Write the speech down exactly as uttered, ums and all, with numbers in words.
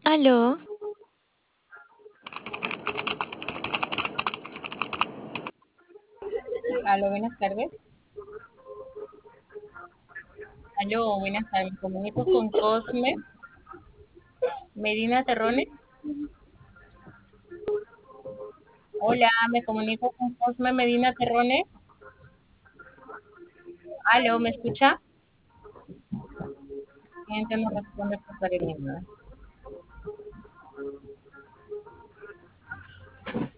Aló, Aló, buenas tardes. Aló, buenas tardes. Me comunico con Cosme Medina Terrones. Hola, me comunico con Cosme Medina Terrones. Aló, ¿me escucha? Gente no responde por el